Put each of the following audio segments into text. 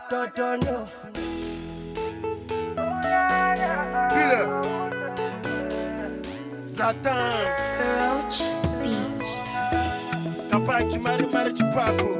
Dodonio. Killer. Zlatans. Roach Beat. Capaci mare Chipaco.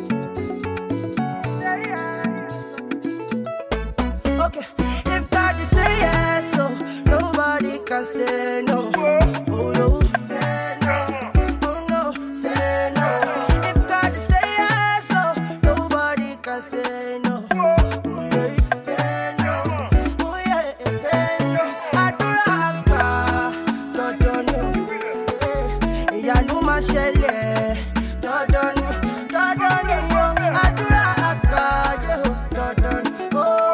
Okay, if God is say yes, so nobody can say no. Oh no, say no. Oh no, say no. If God is say yes, so nobody can say no. Oh yeah, say no. Oh yeah, say no. Adura aka, Dodonio. Ìyanu máa ṣẹlẹ̀, Dodonio, Dodonio. Adura aka, Dodonio.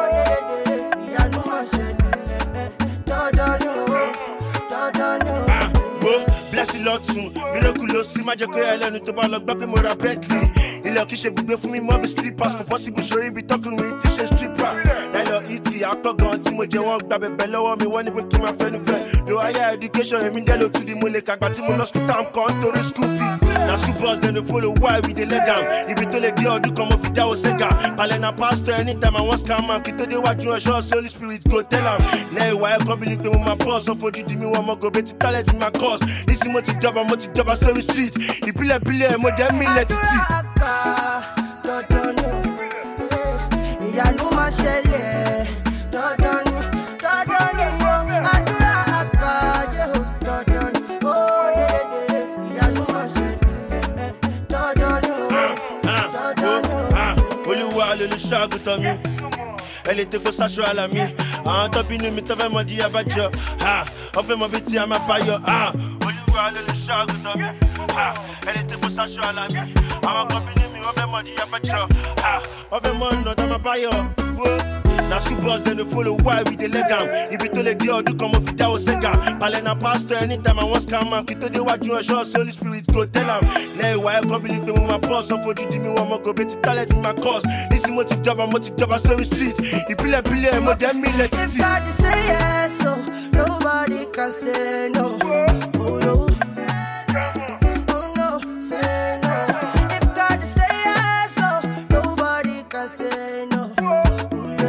Blessing lọ́tún, miraculous, má jẹ́ kó yà lẹ́nu tó bá lọ gbọ́ pé mo ra Bentley. Ilé ọ̀kí ṣe gbígbé fún mi mọ́ bí slippers, kò possible sórí ibi tọkùnrin tí ṣe stripper. Láìlọ ìtì àpọ̀ gan tí mo jẹ wọ́n gba bẹ̀bẹ̀ lọ́wọ́ mi, wọ́n ní pé kí n máa fẹ́nu fẹ́. Lo higher education, èmi dẹ́ ló tún di mo lè kàgbà tí mo lọ school town kan nítorí school fees. Na school bus dem dey follow why we dey let down. Ibi tó lè dé ọdún kan mo fi dáwọ́ sẹ́gà. Palẹ̀ na pastor anytime I wan scam am, kí tó dé wájú ẹ̀ṣọ́ sí Holy Spirit go tell am. Lẹ́yìn ìwà ẹ̀kọ́ bí ni pé mo máa bọ́ sọ fojú di mi wọ́n mọ́ gòbè tí talent mi máa cause. Nísìnyí mo ti jọba sórí street. Ìbílẹ̀ mo jẹ́ mílẹ̀ títì. Dodonio, ìyanu máa ṣẹlẹ̀. Dodonio, Dodonio, àdúrà àgbà Jehò. Dodonio, ó dédé, ìyanu máa ṣẹlẹ̀. Dodonio, Dodonio. Olúwa lolùṣọ́-àgùntàn mi, ẹni tó kó sáṣọ àlà mi. Àwọn tó bínú mi tó fẹ́ mọ di abájọ, wọ́n fẹ́ mọ bí tí a máa bá yọ. Olúwa lolùṣọ́-àgùntàn mi, ẹni tó kó sáṣọ àlà mi. Àwọn kan bínú mi wọ́n fẹ́ mọ di abájọ, wọ́n fẹ́ mọ ọ̀nà tó máa bá yọ. Na school bus dem dey follow why we dey let down. Ibi tó lè dé ọdún kan mo fi dáwọ́ sẹ́gà. Palẹ̀ na pastor anytime I wan scam am, kí tó dé wájú ẹ̀ṣọ́ sí Holy Spirit go tell am. Lẹ́yìn ìwà ẹ̀kọ́ bí ni pé mo máa bọ́ sọ fojú di mi wọ́n mọ́ gòbè tí talent mi máa cause. Nísìnyí mo ti jọba sórí street. Ìbílẹ̀ mo jẹ́ mílẹ̀ If títì. God is say yes, so nobody can say no. Oh no, oh no, say no. If God is say yes, so nobody can say no. Oh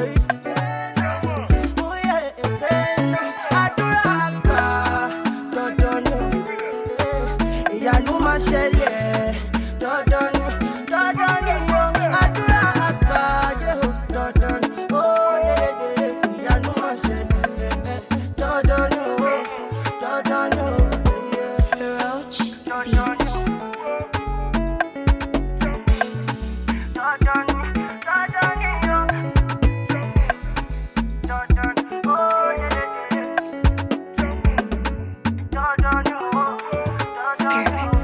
yeah, say no. Àdúrà àgbà, Dodonio. Ìyanu máa ṣẹlẹ̀, Dodonio, Dodonio. Àdúrà àgbà Jehò. Dodonio, ó dédé, ìyanu máa ṣẹlẹ̀. Dodonio, Dodonio. Roach Beat. Dodonio, Dodonio. Dodonio, ó dédé. Dodonio, Dodonio.